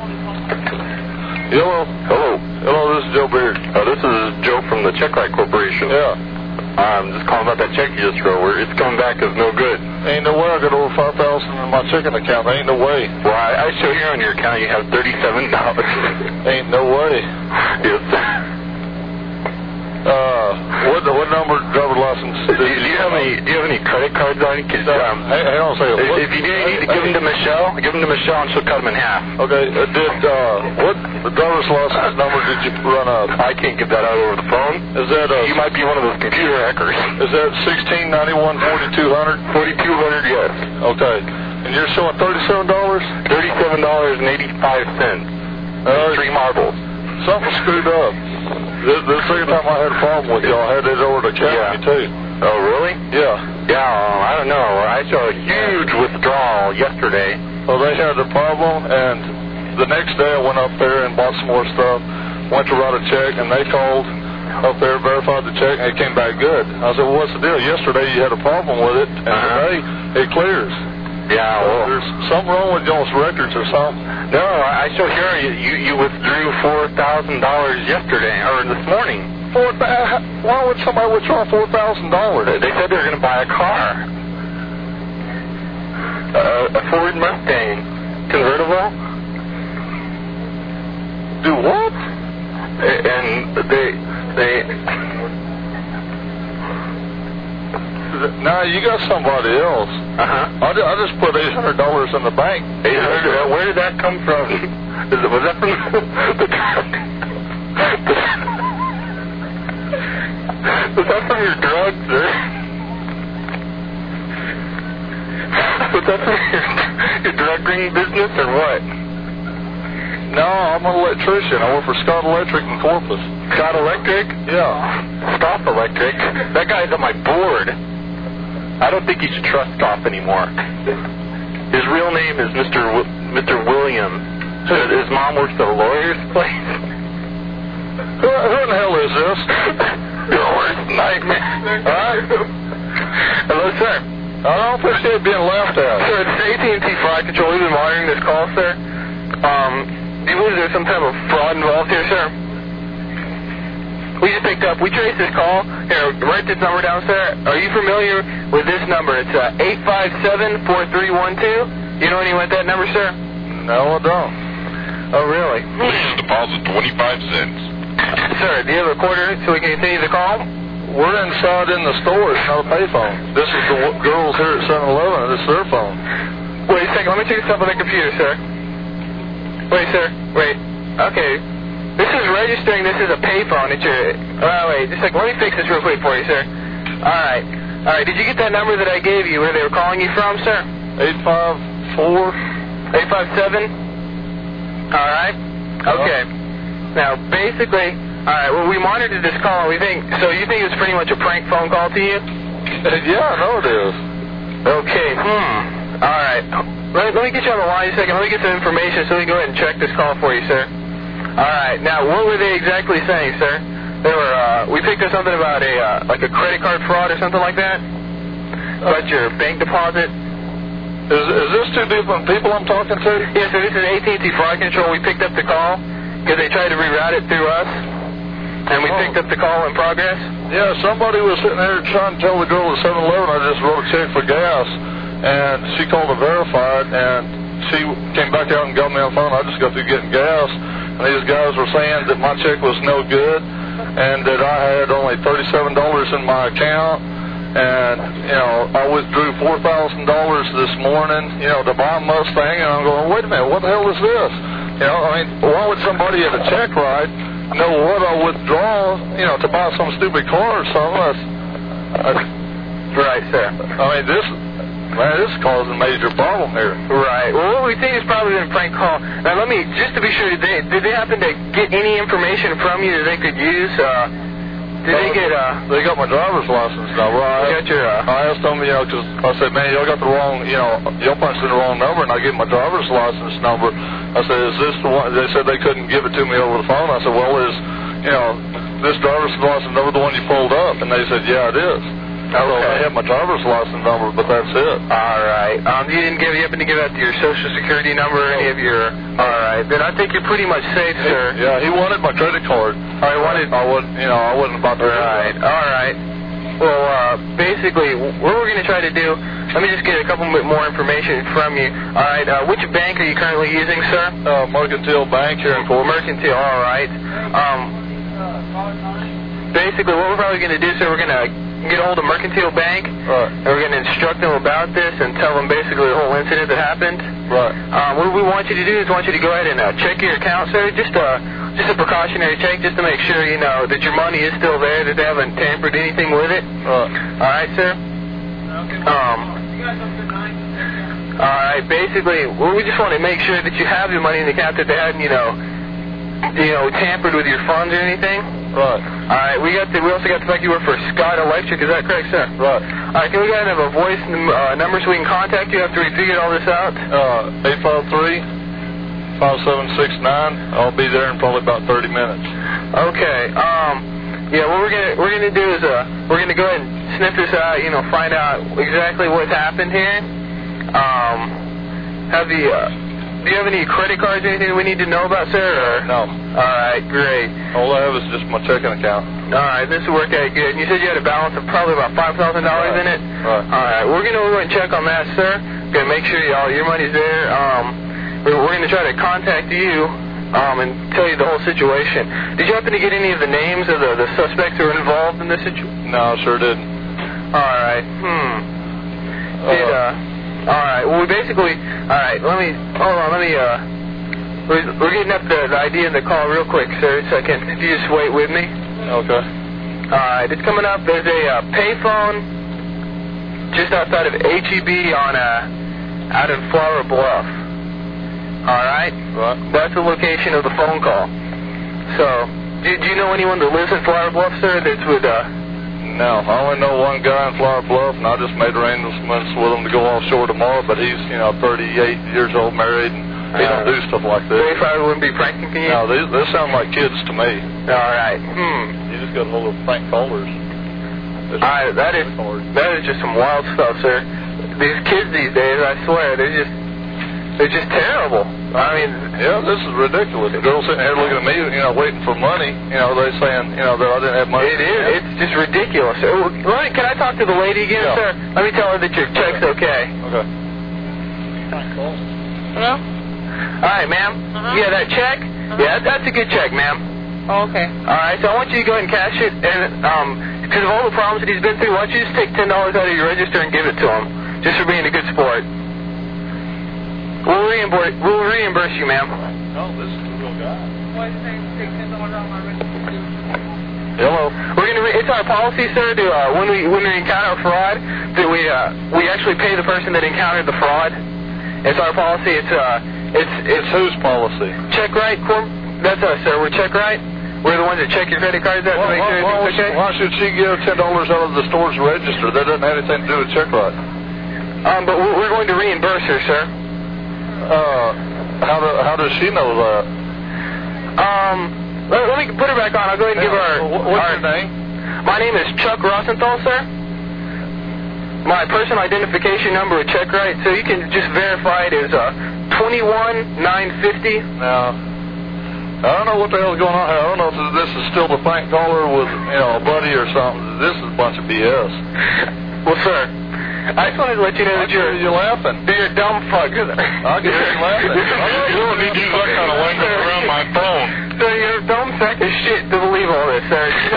Hello. Hello. Hello, this is Joe Beard. This is Joe from the Check Right Corporation. Yeah. I'm just calling about that check you just wrote. It's coming back as no good. Ain't no way I got over $5,000 in my checking account. Ain't no way. Well, I show here on your account you have $37. Ain't no way. Yes. What number driver license? Do you have any credit cards on you? Hang on a second. If you do, you need to give them to Michelle. Give them to Michelle and she'll cut them in half. Okay. What driver's license number did you run up? I can't get that out over the phone. Is that You might be one of those computer hackers. Is that 1691 4200? 4200, yes. Okay. And you're showing $37? $37.85. 3 marbles. Something screwed up. The second time I had a problem with y'all, I had it over to Academy too. Oh, really? Yeah. Yeah, I don't know. I saw a huge withdrawal yesterday. Well, they had a problem, and the next day I went up there and bought some more stuff, went to write a check, and they called up there, verified the check, and it came back good. I said, well, what's the deal? Yesterday you had a problem with it, and today it clears. Yeah, well, there's something wrong with y'all's records or something. No, I show here you withdrew $4,000 yesterday, or this morning. Why would somebody withdraw $4,000? They said they were going to buy a car. A Ford Mustang. Convertible. Do what? And they Now you got somebody else. I just put $800 in the bank. 800? Where did that come from? Was that from the truck? Was that from your drugs, sir? Was that from your drug ring business or what? No, I'm an electrician. I work for Scott Electric in Corpus. Scott Electric? Yeah. Scott Electric? That guy's on my board. I don't think you should trust Scott anymore. His real name is Mr. William. His mom works at a lawyer's place. Who in the hell is this? Your worst nightmare. Hello, sir. I don't appreciate being laughed at. Sir, it's AT&T Fraud Control. We've been monitoring this call, sir. Do you believe there's some type of fraud involved here, sir? We just picked up. We traced this call. Here, write this number down, sir. Are you familiar with this number? It's 857-4312. You know anyone with that number, sir? No, I don't. Oh, really? Please deposit 25 cents. Sir, do you have a recorder so we can continue the call? We're inside in the store. It's not a payphone. This is the girls here at 7-Eleven. This is their phone. Wait a second. Let me check this up on the computer, sir. Wait, sir. Wait. Okay. This is registering this is a payphone. It's your... wait. Just like, let me fix this real quick for you, sir. All right. Did you get that number that I gave you where they were calling you from, sir? 854. 857? All right. Okay. Now, basically... All right, well, we monitored this call. We think... So you think it was pretty much a prank phone call to you? Yeah, I know it is. Okay. All right. Let me get you on the line a second. Let me get some information so we can go ahead and check this call for you, sir. All right. Now, what were they exactly saying, sir? They were, we picked up something about like a credit card fraud or something like that? About your bank deposit? Is this two different people I'm talking to? Yes, sir. This is AT&T Fraud Control. We picked up the call because they tried to reroute it through us. And we picked up the call in progress? Yeah, somebody was sitting there trying to tell the girl at 7-Eleven I just wrote a check for gas. And she called to verify it, and she came back out and got me on the phone. I just got through getting gas. And these guys were saying that my check was no good and that I had only $37 in my account. And, I withdrew $4,000 this morning, to buy a Mustang. And I'm going, wait a minute, what the hell is this? Why would somebody at a check ride know what I withdraw, to buy some stupid car or something? Right, sir. This is causing a major problem here. Right. Well, what we think is probably been a prank call. Now, just to be sure, did they happen to get any information from you that they could use? They got my driver's license number. I asked them, because I said, man, y'all got the wrong, y'all punched in the wrong number, and I gave my driver's license number. I said, is this the one? They said they couldn't give it to me over the phone. I said, well, is, this driver's license number the one you pulled up? And they said, yeah, it is. Okay. So I have my driver's license number, but that's it. All right. You happen to give out your Social Security number or any of your... All right. right, then I think you're pretty much safe, sir. Yeah, he wanted my credit card. Oh, he wanted... I wasn't about to do that. All right. Well, basically, what we're going to try to do, let me just get a couple bit more information from you. All right, which bank are you currently using, sir? Mercantile Bank here in Corbin. Mercantile, all right. Basically, what we're probably going to do, sir, we're going to get a hold of Mercantile Bank, right, and we're going to instruct them about this and tell them basically the whole incident that happened. Right. What we want you to do is want you to go ahead and check your account, sir, just a precautionary check just to make sure, you know, that your money is still there, that they haven't tampered anything with it. Right. All right, sir? All right, basically, we just want to make sure that you have your money in the account, that they hadn't, you know, tampered with your funds or anything. Right. All right, we also got the fact you work for Scott Electric. Is that correct, sir? Right. All right, can we go ahead and have a voice number so we can contact you after we figured all this out? 853-5769. I'll be there in probably about 30 minutes. Okay. Yeah, what we're gonna do is we're gonna go ahead and sniff this out. You know, find out exactly what's happened here. Do you have any credit cards or anything we need to know about, sir? Or? No. All right, great. All I have is just my checking account. All right, this will work out good. And you said you had a balance of probably about $5,000 in it? Right. All right, we're going to go and check on that, sir. Going to make sure your money's there. We're going to try to contact you and tell you the whole situation. Did you happen to get any of the names of the suspects who were involved in this situation? No, sure didn't. All right. All right. Well, we basically... All right, hold on, we're getting up the idea in the call real quick, sir, a second. If you just wait with me. Okay. All right, it's coming up. There's a payphone just outside of HEB out in Flower Bluff. All right? Right. That's the location of the phone call. So, do you know anyone that lives in Flower Bluff, sir, that's with... No, I only know one guy in Flower Bluff, and I just made arrangements with him to go offshore tomorrow, but he's, 38 years old, married, and he don't do stuff like this. They probably wouldn't be pranking you? No, they sound like kids to me. All right. You just got a hold of prank callers. All right, that is just some wild stuff, sir. These kids these days, I swear, they're just terrible. I mean... Yeah, this is ridiculous. The girl sitting here looking at me, waiting for money. They're saying, that I didn't have money. It is. It's just ridiculous. Can I talk to the lady again, yeah. sir? Let me tell her that your check's okay. Okay. Hello? All right, ma'am. Yeah, that check? Yeah, that's a good check, ma'am. Oh, okay. All right, so I want you to go ahead and cash it. And because of all the problems that he's been through, why don't you just take $10 out of your register and give it to him, just for being a good sport. We'll reimburse you, ma'am. No, this is the real guy. Why is it saying take $10 out of my register? Hello. It's our policy, sir, to when we encounter a fraud, that we actually pay the person that encountered the fraud. It's our policy. It's whose policy? Check Right. That's us, sir. We're Check Right. We're the ones that check your credit cards out to make sure everything's okay. Why should she give $10 out of the store's register? That doesn't have anything to do with Check Right. But we're going to reimburse her, sir. How does she know that? Let me put her back on. I'll go ahead and give her... What's your name? My name is Chuck Rosenthal, sir. My personal identification number with Check Right, so you can just verify it, is 21950. Now, I don't know what the hell's going on here. I don't know if this is still the prank caller with, a buddy or something. This is a bunch of BS. Well, sir, I just wanted to let you know that you're laughing. You're a dumb fuck. I can hear you laughing. You don't need to use that kind of language around my phone. So you're a dumb sack of shit to believe all this, sir.